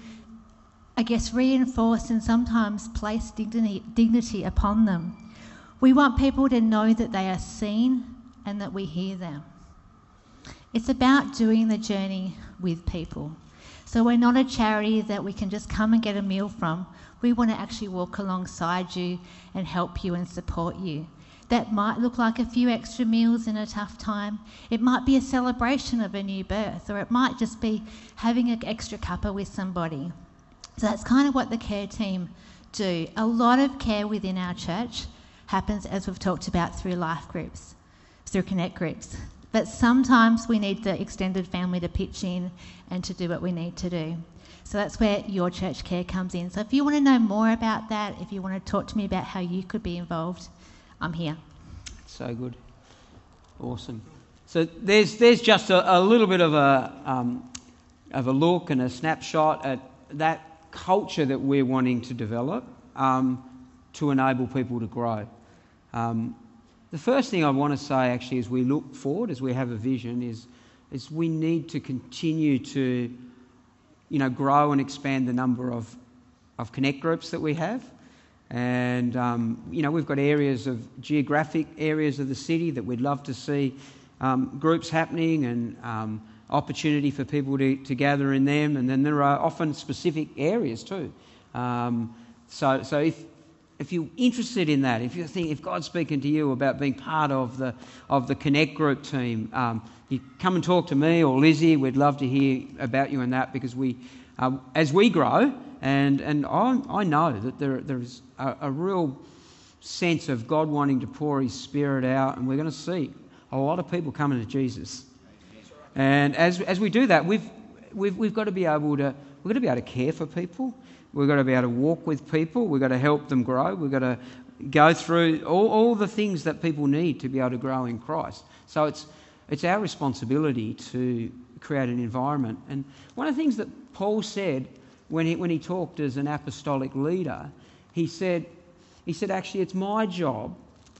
reinforce and sometimes place dignity upon them. We want people to know that they are seen and that we hear them. It's about doing the journey with people. So we're not a charity that we can just come and get a meal from. We want to actually walk alongside you and help you and support you. That might look like a few extra meals in a tough time. It might be a celebration of a new birth, or it might just be having an extra cuppa with somebody. So that's kind of what the care team do. A lot of care within our church happens, as we've talked about, through life groups, through connect groups. But sometimes we need the extended family to pitch in and to do what we need to do. So that's where Your Church Care comes in. So if you want to know more about that, if you want to talk to me about how you could be involved, I'm here. So good. Awesome. So there's just a little bit of a look and a snapshot at that culture that we're wanting to develop to enable people to grow. The first thing I want to say actually as we look forward, as we have a vision, is we need to continue to grow and expand the number of connect groups that we have. And, we've got geographic areas of the city that we'd love to see groups happening, and opportunity for people to gather in them, and then there are often specific areas too. So if you're interested in that, if God's speaking to you about being part of the Connect Group team, you come and talk to me or Lizzie. We'd love to hear about you in that, because as we grow, and I know that there is a real sense of God wanting to pour His Spirit out, and we're going to see a lot of people coming to Jesus. And as we do that, we've got to be able to care for people. We've got to be able to walk with people. We've got to help them grow. We've got to go through all the things that people need to be able to grow in Christ. So it's our responsibility to create an environment. And one of the things that Paul said when he talked as an apostolic leader, he said, actually, it's my job.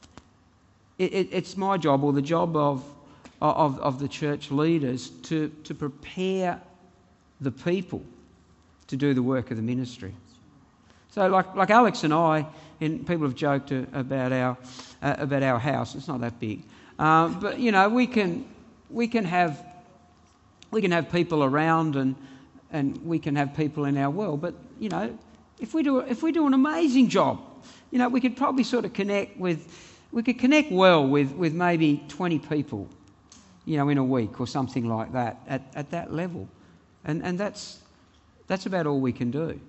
It's my job, or the job of the church leaders, to prepare the people to do the work of the ministry. So like Alex and I, and people have joked about our house. It's not that big, but we can have people around, and we can have people in our world. But if we do an amazing job, we could probably sort of connect well with maybe 20 people, in a week or something like that at that level, and that's about all we can do.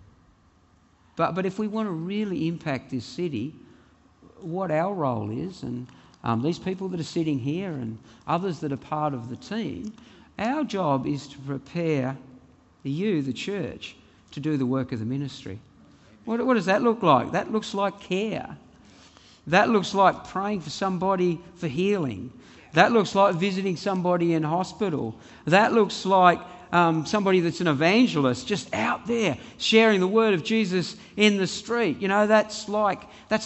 But if we want to really impact this city, what our role is, and these people that are sitting here and others that are part of the team, our job is to prepare you, the church, to do the work of the ministry. What does that look like? That looks like care. That looks like praying for somebody for healing. That looks like visiting somebody in hospital. That looks like somebody that's an evangelist, just out there sharing the word of Jesus in the street. That's like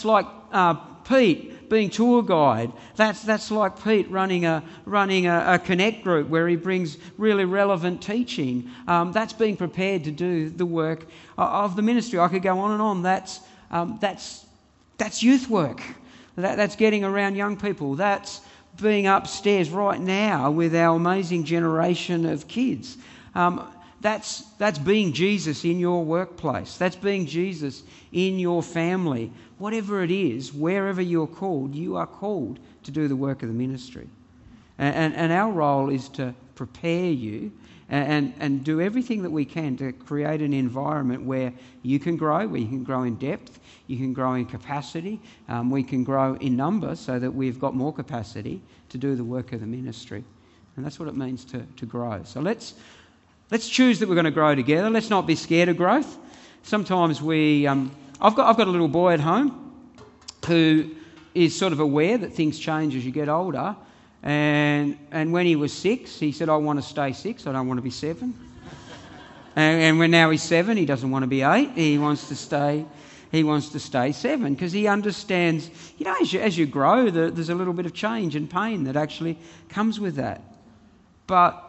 Pete being tour guide. That's like Pete running a Connect group where he brings really relevant teaching. That's being prepared to do the work of the ministry. I could go on and on. That's youth work. That's getting around young people. That's being upstairs right now with our amazing generation of kids. That's being Jesus in your workplace. That's being Jesus in your family. Whatever it is, wherever you're called, you are called to do the work of the ministry. And our role is to prepare you and do everything that we can to create an environment where you can grow in depth, you can grow in capacity, we can grow in number so that we've got more capacity to do the work of the ministry. And that's what it means to grow. So let's choose that we're going to grow together. Let's not be scared of growth. Sometimes I've got a little boy at home who is sort of aware that things change as you get older. And when he was 6, he said, I want to stay 6, I don't want to be 7. and when now he's 7, he doesn't want to be 8, he wants to stay 7, because he understands, as you grow, there's a little bit of change and pain that actually comes with that. But,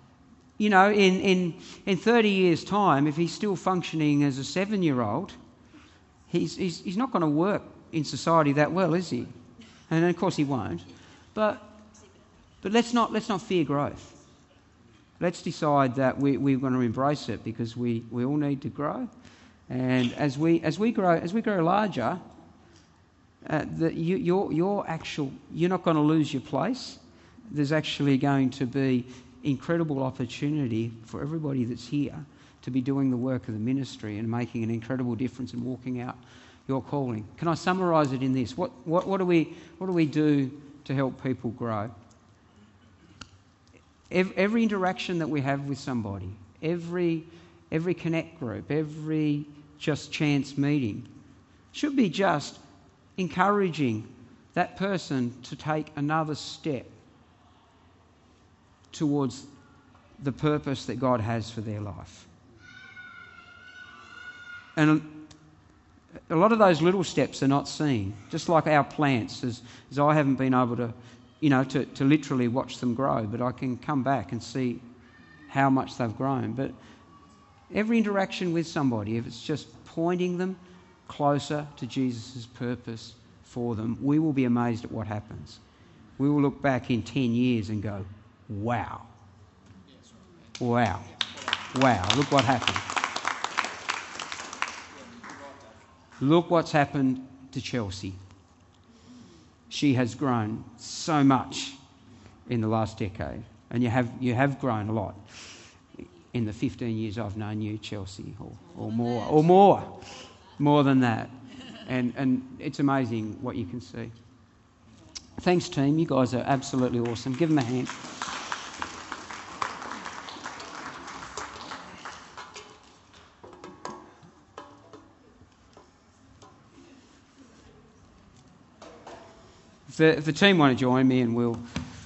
in 30 years' time, if he's still functioning as a 7-year-old, he's not going to work in society that well, is he? And of course he won't. But let's not fear growth. Let's decide that we're going to embrace it, because we all need to grow. And as we grow larger, you're not going to lose your place. There's actually going to be incredible opportunity for everybody that's here to be doing the work of the ministry and making an incredible difference and walking out your calling. Can I summarise it in this? What do we do to help people grow? Every interaction that we have with somebody, every Connect group, every just chance meeting should be just encouraging that person to take another step towards the purpose that God has for their life. And a lot of those little steps are not seen, just like our plants, as I haven't been able to literally watch them grow, but I can come back and see how much they've grown. But every interaction with somebody, if it's just pointing them closer to Jesus' purpose for them, we will be amazed at what happens. We will look back in 10 years and go, wow, Wow. Wow, look what happened. Look what's happened to Chelsea. She has grown so much in the last decade. And you have grown a lot in the 15 years I've known you, Chelsea, or more than that. And it's amazing what you can see. Thanks, team. You guys are absolutely awesome. Give them a hand. If the team want to join me, and we'll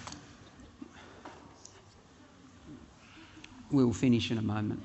finish in a moment.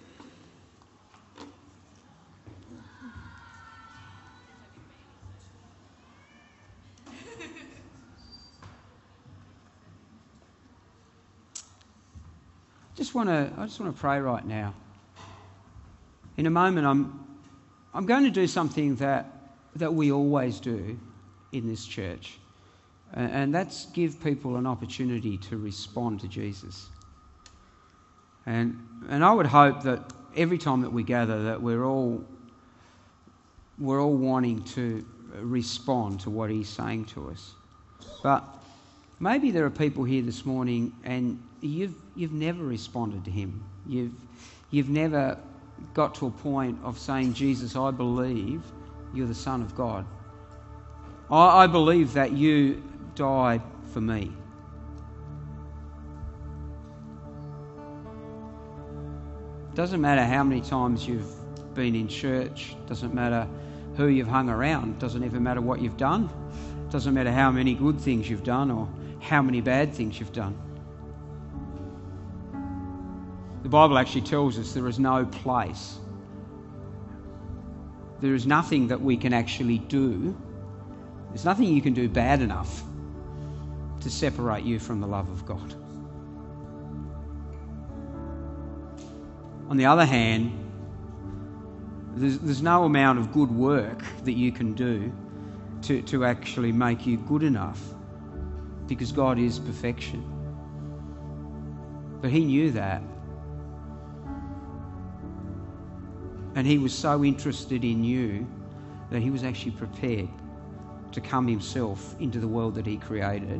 I just want to pray right now. In a moment, I'm going to do something that we always do in this church, and that's give people an opportunity to respond to Jesus. And I would hope that every time that we gather, that we're all wanting to respond to what He's saying to us. But maybe there are people here this morning, and you've never responded to Him. You've never got to a point of saying, Jesus, I believe you're the Son of God. I believe that you died for me. Doesn't matter how many times you've been in church, doesn't matter who you've hung around, doesn't even matter what you've done, doesn't matter how many good things you've done or how many bad things you've done. The Bible actually tells us there is no place. There is nothing that we can actually do. There's nothing you can do bad enough to separate you from the love of God. On the other hand, there's no amount of good work that you can do to actually make you good enough, because God is perfection. But He knew that. And He was so interested in you that He was actually prepared to come Himself into the world that He created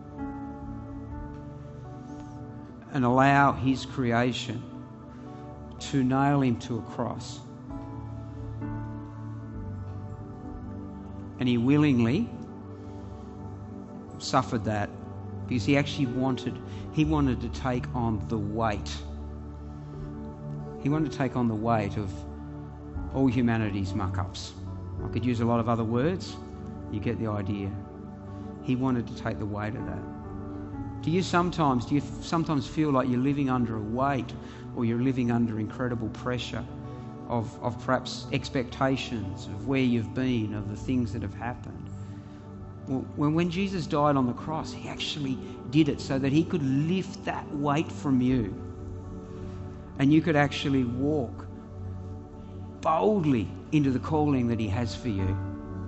and allow His creation to nail Him to a cross. And He willingly suffered that because He actually wanted to take on the weight. He wanted to take on the weight of all humanity's muck-ups. I could use a lot of other words. You get the idea. He wanted to take the weight of that. Do you sometimes feel like you're living under a weight, or you're living under incredible pressure of perhaps expectations of where you've been, of the things that have happened? Well, when Jesus died on the cross, He actually did it so that He could lift that weight from you, and you could actually walk boldly into the calling that He has for you.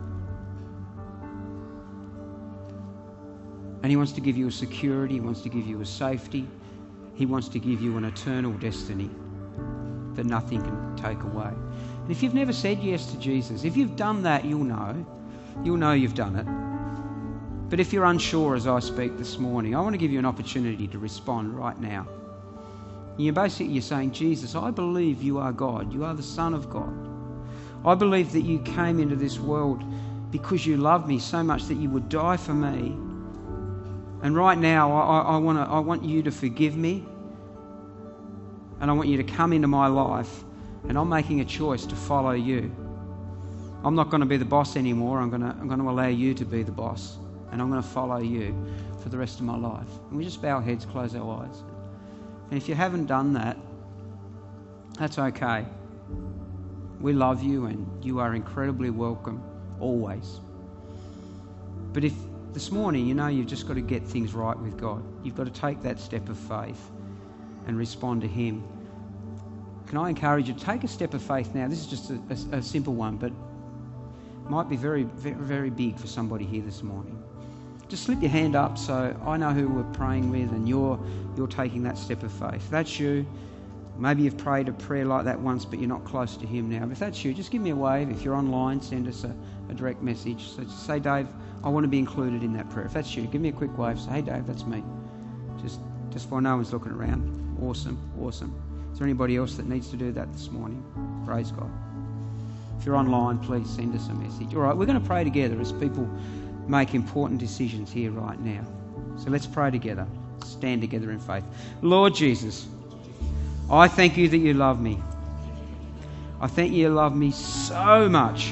And He wants to give you a security, He wants to give you a safety, He wants to give you an eternal destiny that nothing can take away. And if you've never said yes to Jesus, if you've done that, you'll know you've done it. But if you're unsure as I speak this morning, I want to give you an opportunity to respond right now. You're saying, Jesus, I believe you are God. You are the Son of God. I believe that you came into this world because you love me so much that you would die for me. And right now, I want you to forgive me, and I want you to come into my life, and I'm making a choice to follow you. I'm not going to be the boss anymore. I'm going to allow you to be the boss, and I'm going to follow you for the rest of my life. And we just bow our heads, close our eyes. And if you haven't done that, that's okay. We love you, and you are incredibly welcome always. But if this morning, you've just got to get things right with God. You've got to take that step of faith and respond to Him. Can I encourage you to take a step of faith now? This is just a simple one, but it might be very, very, very big for somebody here this morning. just slip your hand up so I know who we're praying with and you're taking that step of faith. If that's you, maybe you've prayed a prayer like that once but you're not close to Him now. If that's you, just give me a wave. If you're online, send us a direct message. So just say, Dave, I want to be included in that prayer. If that's you, give me a quick wave. Say, hey Dave, that's me. Just while no one's looking around. Awesome. Is there anybody else that needs to do that this morning? Praise God. If you're online, please send us a message. All right, we're going to pray together as people make important decisions here right now. So let's pray together. Stand together in faith. Lord Jesus, I thank you that you love me. I thank you love me so much.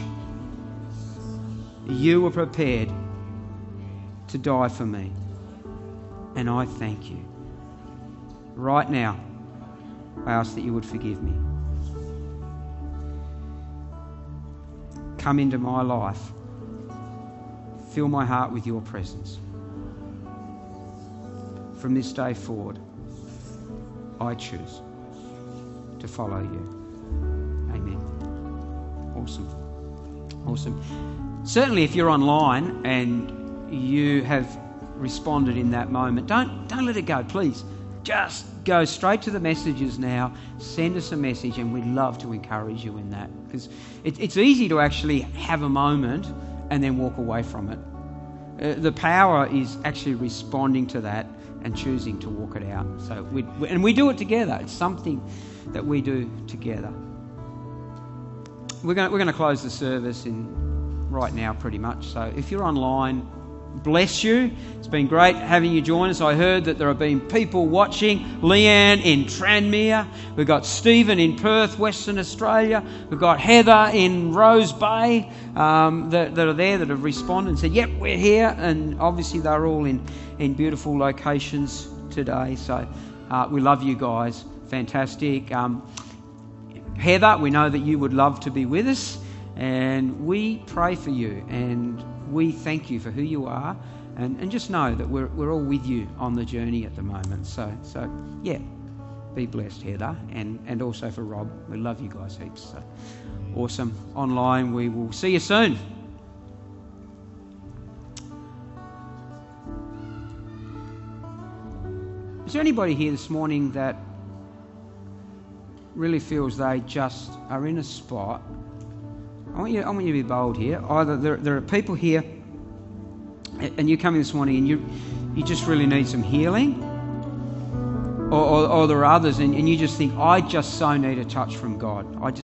You were prepared to die for me. And I thank you. Right now, I ask that you would forgive me. Come into my life. Fill my heart with your presence. From this day forward, I choose to follow you. Amen. Awesome. Certainly if you're online and you have responded in that moment, don't let it go, please. Just go straight to the messages now. Send us a message and we'd love to encourage you in that. Because it's easy to actually have a moment and then walk away from it. The power is actually responding to that and choosing to walk it out. So we do it together. It's something that we do together. We're going to close the service in right now pretty much. So if you're online, bless you. It's been great having you join us. I heard that there have been people watching. Leanne in Tranmere. We've got Stephen in Perth, Western Australia. We've got Heather in Rose Bay that are there that have responded and said, yep, we're here. And obviously they're all in beautiful locations today. So we love you guys. Fantastic. Heather, we know that you would love to be with us. And we pray for you and we thank you for who you are, and just know that we're all with you on the journey at the moment. So yeah, be blessed, Heather, and also for Rob. We love you guys heaps. So awesome. Online, we will see you soon. Is there anybody here this morning that really feels they just are in a spot? I want you to be bold here. Either there are people here and you come in this morning and you just really need some healing, or there are others and you just think, I just so need a touch from God.